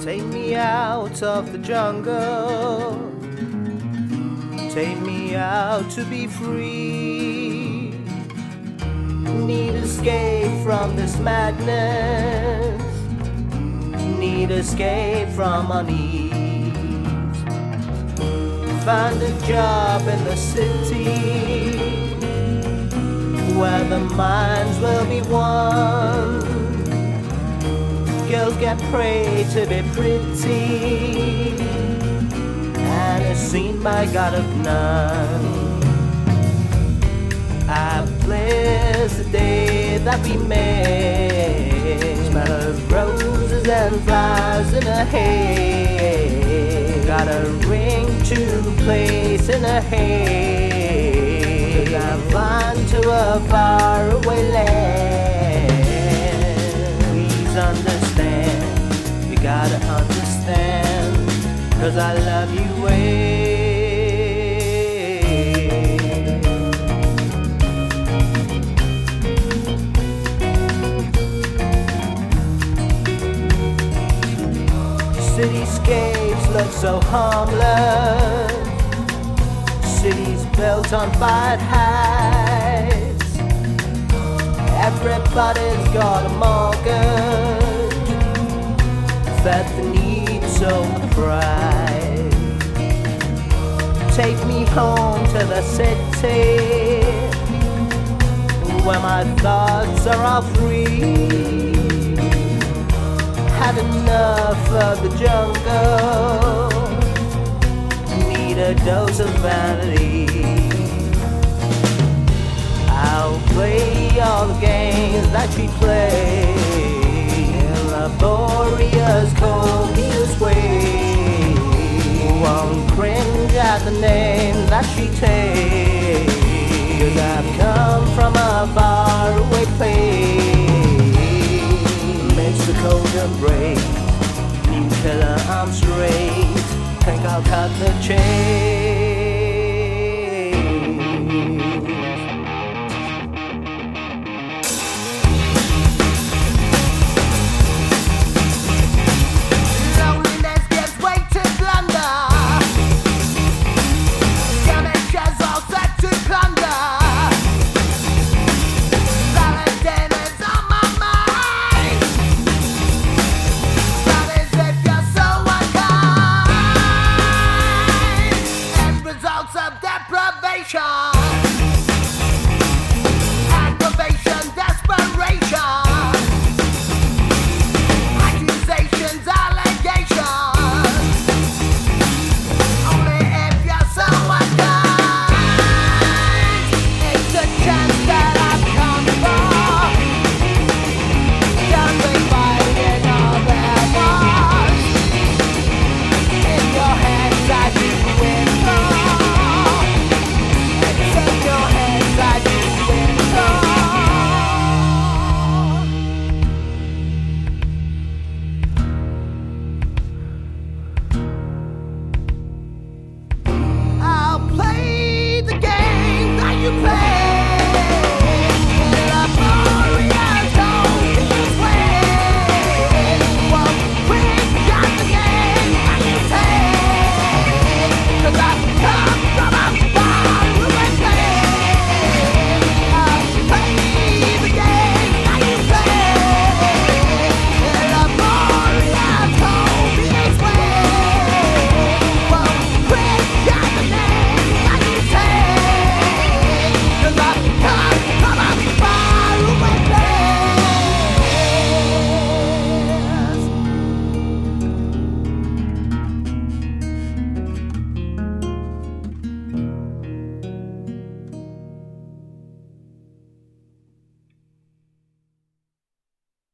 Take me out of the jungle. Take me out to be free. Need escape from this madness. Need escape from unease. Find a job in the city where the minds will be one. Girls get prayed to be pretty, and is seen by God of none. I bless the day that we met. Smell of roses and flowers in her hair. Got a ring to place in her hair. 'Cause I'm flying to a faraway land. Please understand, you gotta understand, 'cause I love you way. Cityscapes look so harmless. Cities built on fired heights. Everybody's got a mortgage. Fed the need, so the price. Take me home to the city, where my thoughts are all free. Had enough of the jungle. Need a dose of vanity. I'll play all the games that she plays in laborious, copious way. Won't cringe at the name that she takes, 'cause I've come from a faraway place. Makes the cold embrace. New killer, I'm straight. Think I'll cut the chain. Deprivation.